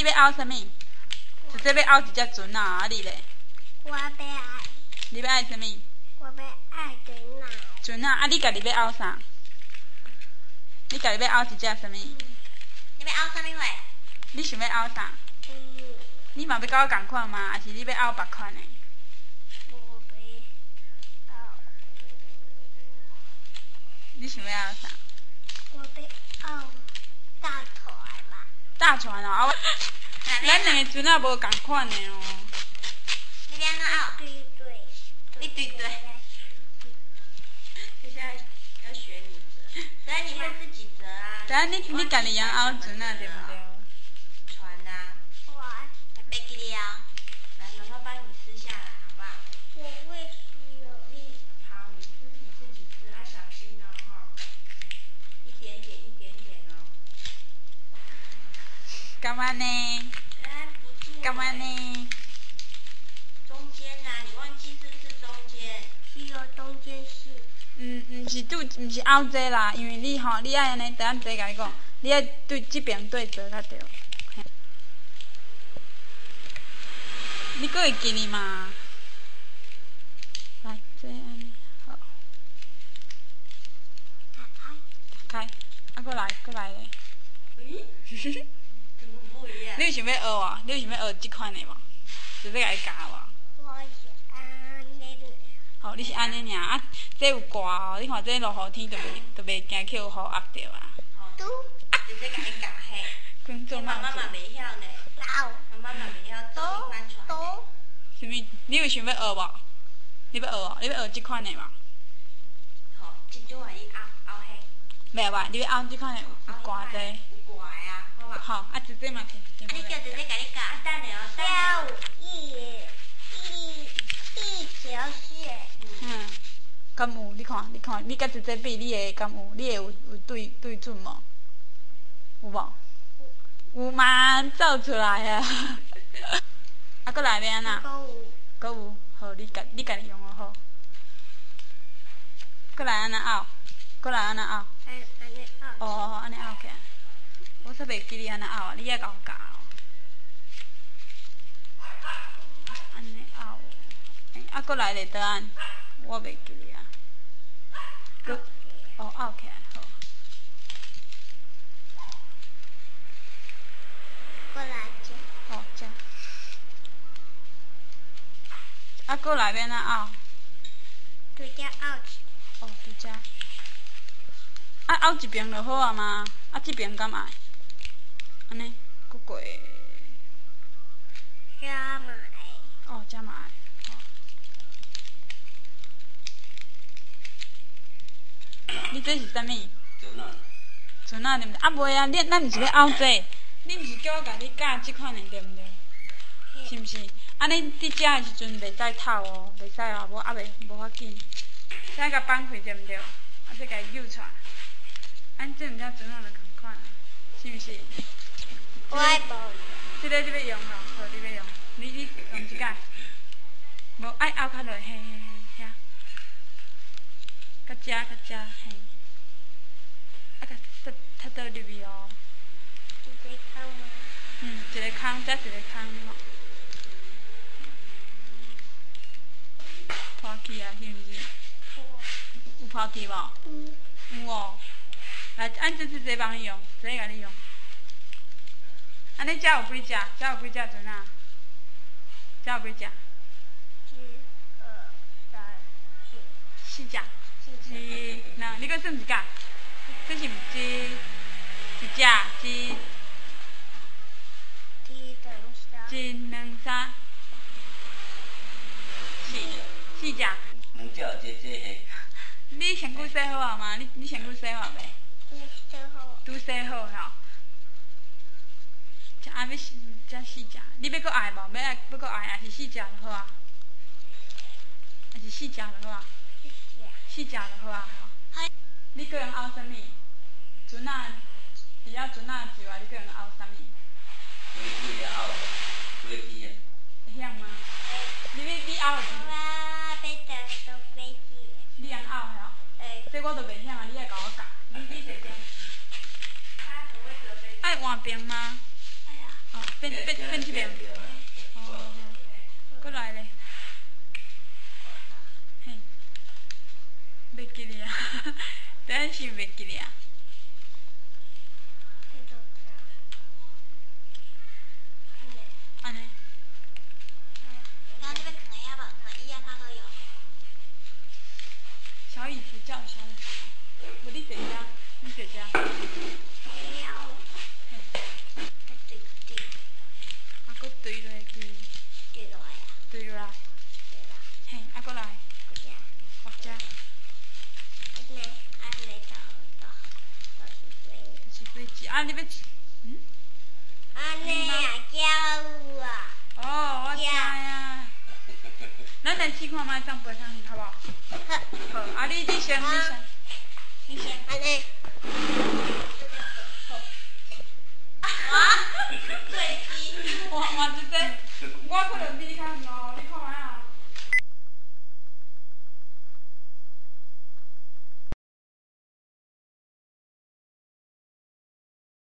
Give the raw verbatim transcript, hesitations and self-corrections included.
要拗啥物？直接要拗一只船啊！啊你咧？ 我要爱。 你要爱啥物？ 我要爱船啊。 船啊！啊你家己要拗啥？你家己要拗一只啥物？ 你要拗啥物话？ 你想要拗啥？ 嗯。 你嘛要甲我共款吗？还是你要拗别款的？ 我要拗。 你想要拗啥？ 我要拗大船嘛。 大船哦，啊！咱两个船啊无共款的哦。 你要安怎拗？对对。你对对。 接下来要学你折，所以你会自己折啊。 等下你你家己样拗船啊，对不对？ 船啊。 船。 袂记哩啊。来，妈妈帮你撕下来，好不好？ 我会撕哦。 你好，你撕你自己撕，要小心哦，哈。一点点，一点点哦。 干嘛呢？ 不住。 干嘛呢？ 中间啊，你忘记是不是中间？ 是哦，中间是。 嗯，毋是对，毋是拗这啦，因为你吼，你爱安尼，等下再甲你讲，你爱对这边对折较对。你阁会记哩嘛？来，这安尼好。 打开。 打开，啊，阁来，阁来咧。 咦？怎么不一样？ 你有想要学无？你有想要学即款的无？就要甲你教无？ 我是安尼。 吼，你是安尼尔啊？这有挂哦，你看这落雨天就袂就袂惊去有雨压着啊。 都直接甲伊教嘿。 跟做妈妈嘛袂晓呢。 拗。 妈妈嘛袂晓做一帆船。 都。 什么？你有想要学无？你要学哦？你要学即款的无？ 吼，即种啊，伊拗拗嘿。 袂吧？你要拗即款的有有挂这？ 有挂的啊，好吧？ 好，啊，直接嘛摕。 你叫直接甲你教，啊，等下哦，等下有一一一条线。 嗯，敢有？你看，你看，你甲直接比，你会敢有？你会有有对对准无？有无？有嘛，走出来啊！啊，搁来要安那？ 搁有。 搁有，好，你家你家己用哦好。搁来安那拗？搁来安那拗？ 安安尼拗。 哦哦哦，安尼拗起来。我煞袂记你安那拗啊，你爱甲我教哦。安尼拗，哎，啊，搁来咧倒安，我袂记哩啊。搁，哦，拗起来好。 过来这。 哦，这。啊，搁来要安那拗？ 对只拗起。 哦，对遮。啊，拗一边就好啊嘛，啊，这边敢爱？安尼，搁过。 遮嘛会。 哦，遮嘛爱。好。你这是啥物？ 船啊。 船啊，对毋对？啊，袂啊，你咱毋是要拗这，你毋是叫我甲你教即款的，对毋对？是毋是？安尼伫遮的时阵袂使透哦，袂使哦，无啊袂无法紧。再甲放开，对毋对？啊，再甲伊扭出来。安这毋只船啊，就共款啊，是毋是？ 我爱无。 即个你要用吼，好，你要用，你你用一下。无爱拗较落，嘿嘿嘿，遐。较遮较遮，嘿。啊，甲塞插倒入去哦。 一个空吗？ 嗯，一个空，再一个空吼。破去啊，是毋是？有破去无？ 嗯。 有哦。来，按这次这帮你用，这甲你用。安尼遮有几只？遮有几只船啊？遮有几只？ 一、二、三、四。 四只。一，那你搁算一下，这是毋一，一只，一。 一等三。 一、两、三、四，四只。 两只有这这嘿。 你身躯洗好啊嘛？你你身躯洗好未？ 拄洗好。 拄洗好吼。只啊要四，只四只，你要搁爱无？要爱要搁爱，还是四只就好啊？还是四只就好啊？四只就好啊吼。你个人拗啥物？船仔，除了船仔之外，你个人拗啥物？ 飞机也拗，飞机啊。 会晓吗？你要你拗是？ 我要搭坐飞机。 你通拗吼？ 诶。 这我都袂晓啊，你爱甲我教。你你坐这。爱换边吗？ 哎呀。 哦， 好，变变变这边。好好好，过来咧。嘿，袂记哩啊，等是袂记哩啊。安尼。 然后你要囥个遐无？囥椅仔较好用。 小椅子叫小椅子，无你坐遮，你坐遮。 了。 嘿。 再对对。 啊，搁对落去。 对落来啊。 对落来。 对啦。 嘿，啊，搁来。 遮。 或者。 安尼，安尼就到到是对。 就是对子，啊，你要，嗯？ 安尼啊，叫有啊。 哦，我知啊。咱来试看卖当陪上去，好无？ 好。 好，啊，你你先，你先，你先。 安尼。 好。 我最低。 换换一个，我可能比你较远，你看。